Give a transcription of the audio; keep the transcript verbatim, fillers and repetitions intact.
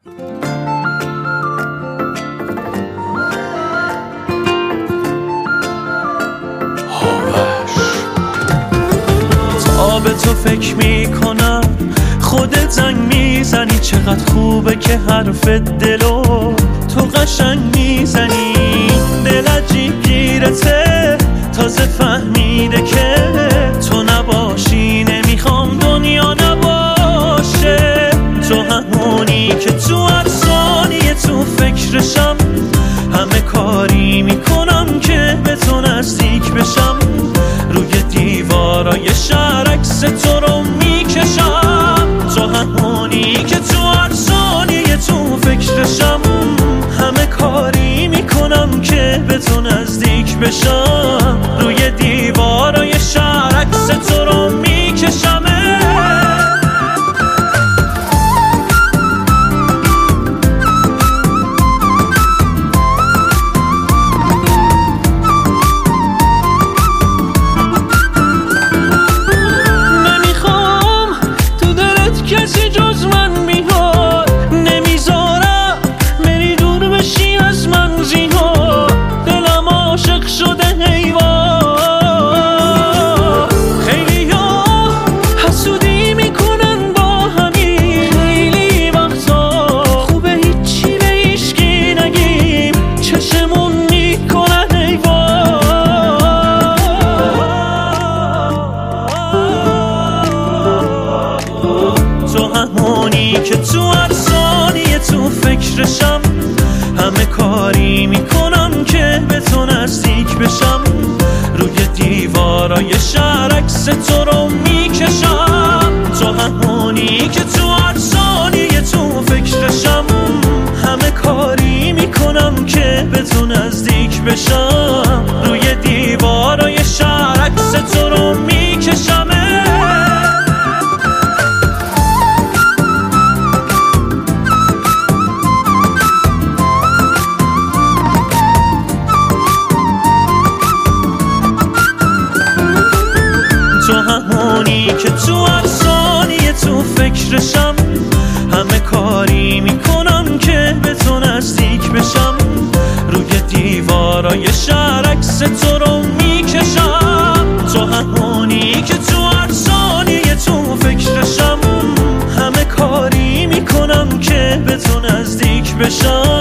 تا به تو فکر میکنم خودت زنگ میزنی، چقدر خوبه که حرف دلو تو قشنگ میزنی. دل عجیب گیرته تازه فهمیده که تو نباشی نمیخوام دنیا نباشه. تو همونی که تو هر ثانیه تو فکرشم، همه کاری میکنم که به تو نزدیک بشم. روی دیوارای شهر عکس تو رو میکشم. تو همونی که تو هر ثانیه تو فکرشم، همه کاری میکنم که به تو نزدیک بشم. روی دیوارای شهر عکس تو رو میکشم. کسی جز من بیاد نمیذارم بری دور بشی از من زیاد. دلم عاشق شده حیوان. خیلی ها حسودی میکنن با همین، خیلی وقتا خوبه هیچی به هیچکی نگیم، چشمون میکنن حیوان. تو همونی که تو هر ثانیه تو فکرشم، همه کاری میکنم که به تو نزدیک بشم. روی دیوارای شهر عکس تو رو میکشم. تو همونی که تو هر ثانیه تو فکرشم، همه کاری میکنم که به تو نزدیک بشم. روی دیوارای شهر عکس تو رو میکشم. تو همونی که تو هر ثانیه تو فکرشم، همه کاری میکنم که به تو نزدیک بشم. روی دیوارای شهر عکس تو رو میکشم. تو همونی که تو هر ثانیه تو فکرشم، همه کاری میکنم که به تو نزدیک بشم.